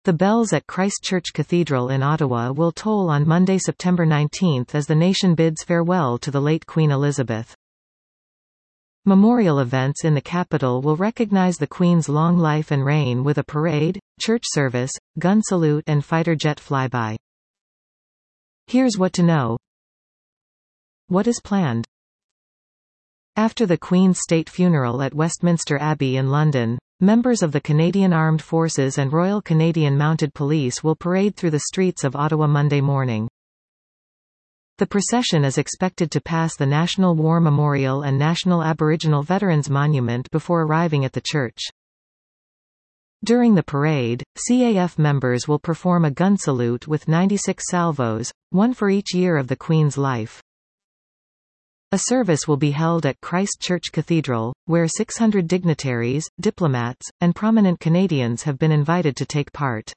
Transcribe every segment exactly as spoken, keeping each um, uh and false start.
The bells at Christ Church Cathedral in Ottawa will toll on Monday, September nineteenth as the nation bids farewell to the late Queen Elizabeth. Memorial events in the capital will recognize the Queen's long life and reign with a parade, church service, gun salute and fighter jet flyby. Here's what to know. What is planned? After the Queen's state funeral at Westminster Abbey in London, members of the Canadian Armed Forces and Royal Canadian Mounted Police will parade through the streets of Ottawa Monday morning. The procession is expected to pass the National War Memorial and National Aboriginal Veterans Monument before arriving at the church. During the parade, C A F members will perform a gun salute with ninety-six salvos, one for each year of the Queen's life. A service will be held at Christ Church Cathedral, where six hundred dignitaries, diplomats, and prominent Canadians have been invited to take part.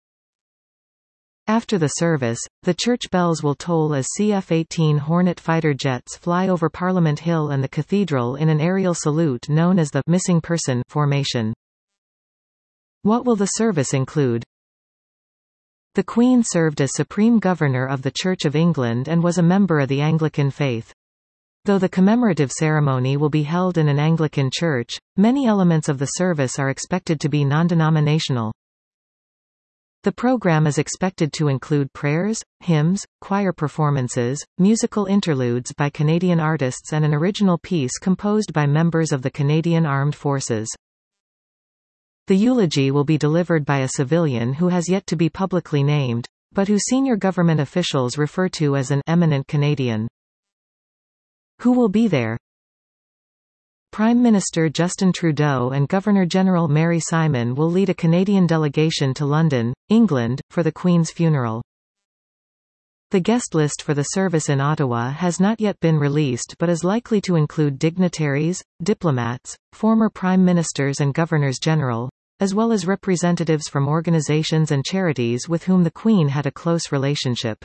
After the service, the church bells will toll as C F eighteen Hornet fighter jets fly over Parliament Hill and the cathedral in an aerial salute known as the missing person formation. What will the service include? The Queen served as Supreme Governor of the Church of England and was a member of the Anglican faith. Though the commemorative ceremony will be held in an Anglican church, many elements of the service are expected to be non-denominational. The program is expected to include prayers, hymns, choir performances, musical interludes by Canadian artists and an original piece composed by members of the Canadian Armed Forces. The eulogy will be delivered by a civilian who has yet to be publicly named, but who senior government officials refer to as an eminent Canadian. Who will be there? Prime Minister Justin Trudeau and Governor-General Mary Simon will lead a Canadian delegation to London, England, for the Queen's funeral. The guest list for the service in Ottawa has not yet been released but is likely to include dignitaries, diplomats, former prime ministers and governors-general, as well as representatives from organizations and charities with whom the Queen had a close relationship.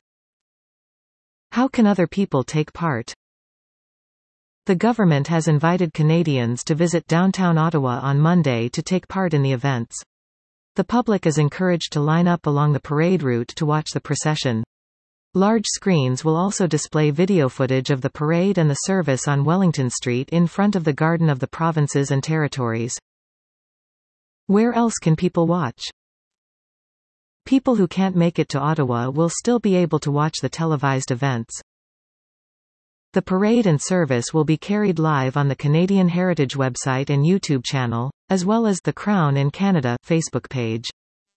How can other people take part? The government has invited Canadians to visit downtown Ottawa on Monday to take part in the events. The public is encouraged to line up along the parade route to watch the procession. Large screens will also display video footage of the parade and the service on Wellington Street in front of the Garden of the Provinces and Territories. Where else can people watch? People who can't make it to Ottawa will still be able to watch the televised events. The parade and service will be carried live on the Canadian Heritage website and YouTube channel, as well as the Crown in Canada Facebook page.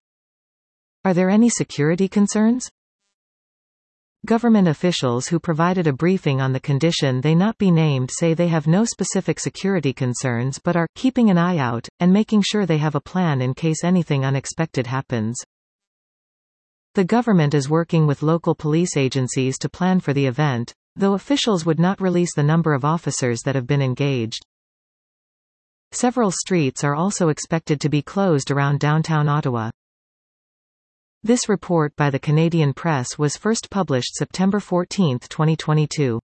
Are there any security concerns? Government officials who provided a briefing on the condition they not be named say they have no specific security concerns but are keeping an eye out and making sure they have a plan in case anything unexpected happens. The government is working with local police agencies to plan for the event, though officials would not release the number of officers that have been engaged. Several streets are also expected to be closed around downtown Ottawa. This report by the Canadian Press was first published September fourteenth, twenty twenty-two.